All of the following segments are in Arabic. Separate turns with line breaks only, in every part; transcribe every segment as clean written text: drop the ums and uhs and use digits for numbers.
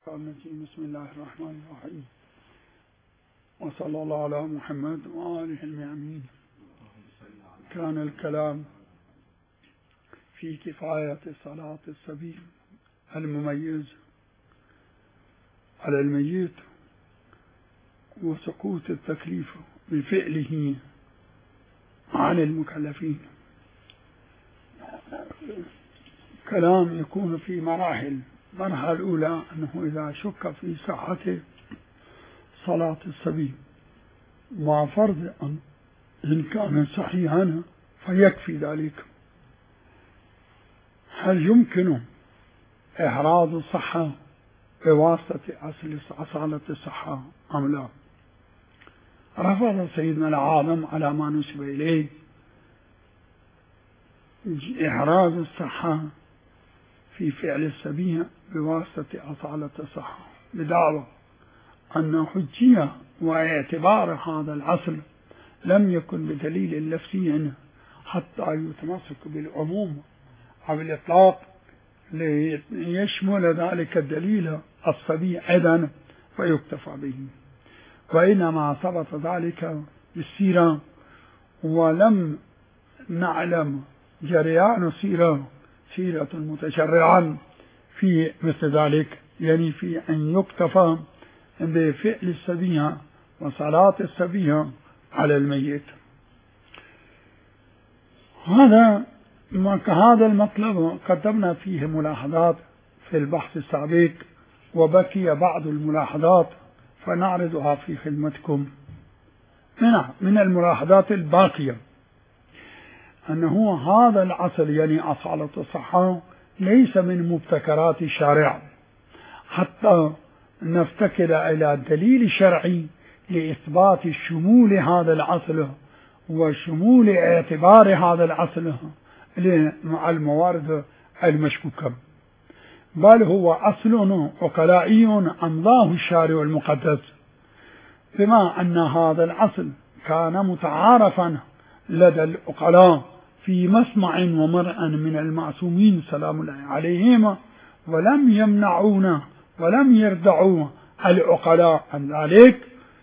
بسم الله الرحمن الرحيم، وصلى الله على محمد وآله الميامين. كان الكلام في كفاية صلاة السبيل المميز على الميت وسقوط التكليف بفعله عن المكلفين. كلام يكون في مراحل. المرحلة الأولى أنه إذا شك في صحة صلاة السبيل مع فرض إن كان صحيحا فيكفي ذلك، هل يمكن إحراز الصحة بواسطة أصالة الصحة أم لا؟ رفض سيدنا العالم على ما نسب إليه إحراز الصحة في فعل السبيل بواسطة أصالة الصحة، بدعوى أن حجية واعتبار هذا الأصل لم يكن بدليل لفظي حتى يتمسك بالعموم أو الإطلاق ليشمل ذلك الدليل الصبي أيضا فيكتفى به، وإنما ثبت ذلك بالسيرة ولم نعلم جريان سيرة متشرعا في مثل ذلك، يعني في أن يكتفى بفعل السبيل وصلاة السبيل على الميت. هذا المطلب قدمنا فيه ملاحظات في البحث السابق، وبقي بعض الملاحظات فنعرضها في خدمتكم. من الملاحظات الباقية أنه هذا الأصل يعني أصالة الصحة ليس من مبتكرات الشارع حتى نفتكر إلى الدليل الشرعي لإثبات شمول هذا الأصل وشمول اعتبار هذا الأصل مع الموارد المشكوكة، بل هو أصل عقلائي أمضاه الشارع المقدس، بما أن هذا الأصل كان متعارفا لدى العقلاء في مسمع ومرأى من المعصومين سلام الله عليهم، ولم يمنعونا ولم يردعوا العقلاء عن ذلك،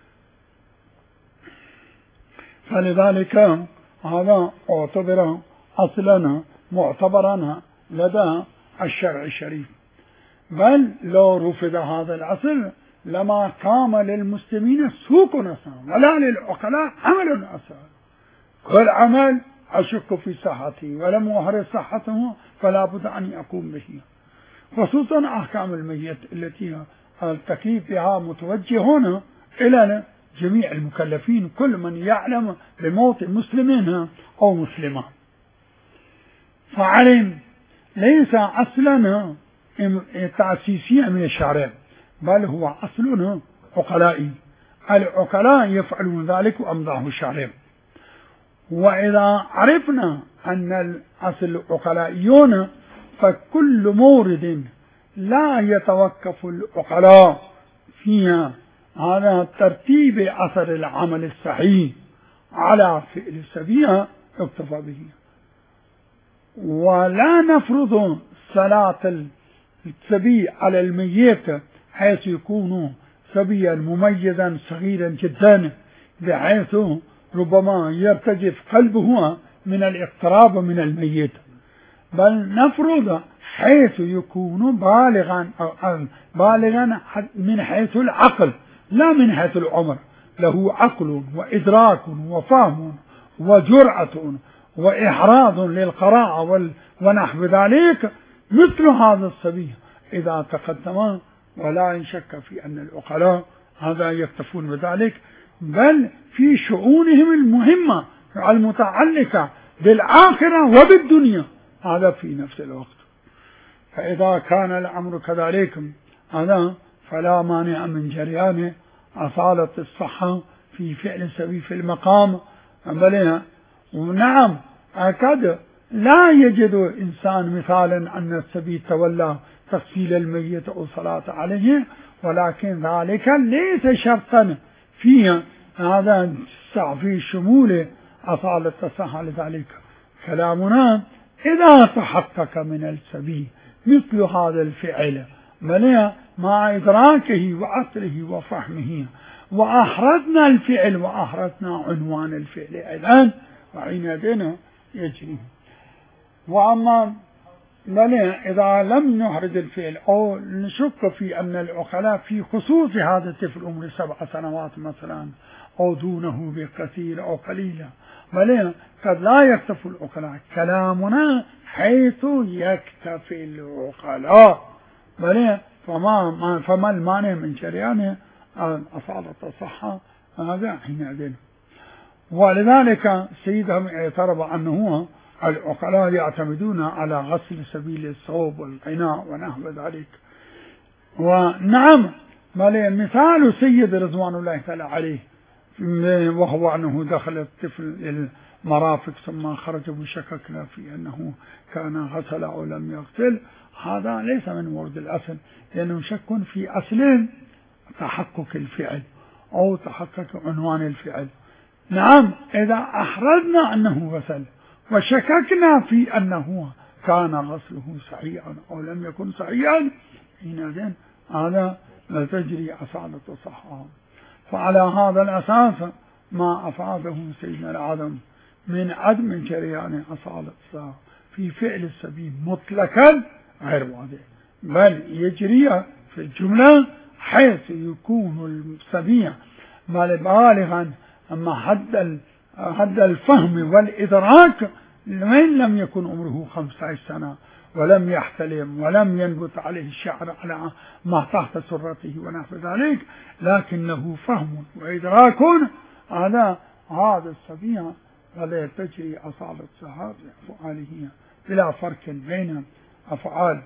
فلذلك هذا اعتبر أصلا معتبرا لدى الشرع الشريف. بل لو رفض هذا الأصل لما قام للمسلمين سوق نصر ولا للعقلاء عمل أصلا. كل عمل أشك في صحته ولم أحرز صحته فلا بد أن أقوم به، خصوصا أحكام الميت التي التكليف بها متوجه هنا إلى جميع المكلفين، كل من يعلم بموت مسلم أو مسلمة. فعلم ليس أصلا تأسيسيا من الشارع، بل هو أصل عقلائي، العقلاء يفعلون ذلك وأمضاه الشارع. وإذا عرفنا أن الأصل عقلائيون فكل مورد لا يتوقف العقلاء فيها على ترتيب أثر العمل الصحيح على فعل السبيل يكتفى به، ولا نفرض صلاة السبيل على الميت حيث يكون سبيا مميزا صغيرا جدا بحيث ربما يرتجف قلبه من الاقتراب من الميت، بل نفرض حيث يكون بالغا من حيث العقل لا من حيث العمر، له عقل وإدراك وفهم وجرأة وإحراز للقراءة ونحو ذلك مثل هذا الصبي إذا تقدم، ولا شك في أن العقلاء هذا يكتفون بذلك، بل في شؤونهم المهمة المتعلقة بالآخرة وبالدنيا هذا في نفس الوقت. فإذا كان الأمر كذلك هذا فلا مانع من جريان أصالة الصحة في فعل السبيل في المقام، بل ونعم أكاد لا يجد إنسان مثالا أن السبيل تولى تغسيل الميت أو صلاة عليه، ولكن ذلك ليس شرطا فيه هذا في شمول أصالة الصحة. لذلك كلامنا إذا تحقق من السبيل مثل هذا الفعل بل مع إدراكه وعقله وفهمه، وأحرزنا الفعل وأحرزنا عنوان الفعل أيضا، وحينئذ يجري. وأما بل إذا لم نحرز الفعل أو نشك في أن العقلاء في خصوص هذا الطفل عمره 7 سنوات مثلا أو دونه بكثير أو قليلا، بل قد لا يكتفي العقلاء، كلامنا حيث يكتفي العقلاء، بل فما المانع من جريان أصالة الصحة هذا حينئذ. ولذلك سيدهم اعترف أنه العقلاء يعتمدون على غسل سبيل الثوب والقناع ونحو ذلك. ونعم بل مثال سيد رضوان الله تعالى عليه وهو أنه دخل الطفل المرافق ثم خرج وشككنا في أنه كان غسل أو لم يغسل، هذا ليس من ورد الأصل، لأنه شك في أصل تحقق الفعل أو تحقق عنوان الفعل. نعم إذا أحرزنا أنه غسل وشككنا في أنه كان غسله صحيحا أو لم يكن صحيحا، حينئذ هذا لا تجري أصالة الصحة. فعلى هذا الأساس ما أفاده سيدنا العظم من عدم جريان أصالة الصحة في فعل السبيل مطلقا غير واضح، بل يجري في الجملة حيث يكون السبيع بالغا أما حد الفهم والإدراك، وإن لم يكن عمره 15 سنة ولم يحتلم ولم ينبت عليه الشعر على ما تحت سرته ونحو ذلك، لكنه فهم وإدراك على هذا السبيع، ولا تجري أصالة الصحة بأفعاله بلا فرق بين أفعال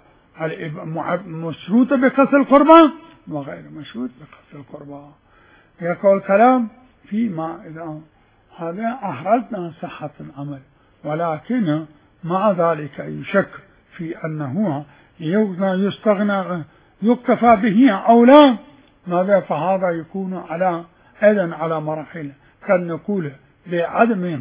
مشروطة بقصد القربى وغير مشروط بقصد القربى. يقول الكلام فيما إذا هذا أحرزنا صحة العمل، ولكن مع ذلك يشك في أنه يستغنى يكتفى به أو لا، ماذا فهذا يكون أيضا على مراحل، قد نقول بعدم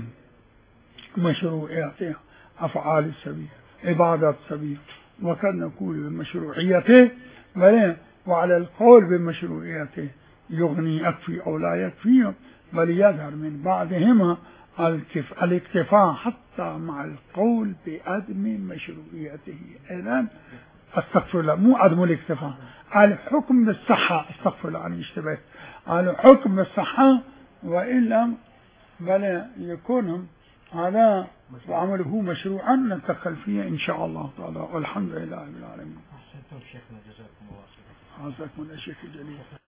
مشروعية أفعال السبيل عبادة السبيل، وقد نقول بمشروعيته، وعلى القول بمشروعيته يغني يكفي أو لا يكفي، بل يظهر من بعضهما الاكتفاء حتى مع القول بعدم مشروعيته. إذن استغفر الله، مو عدم الاكتفاء، الحكم بالصحة، استغفر الله عن اشتباه، الحكم بالصحة، وإلا بل يكون هذا وعمله مشروعا ننتقل فيه إن شاء الله تعالى، والحمد لله رب العالمين.
أحسنتم شيخنا، جزاكم الله خيرا.
جزاكم الله شيخ الجليل.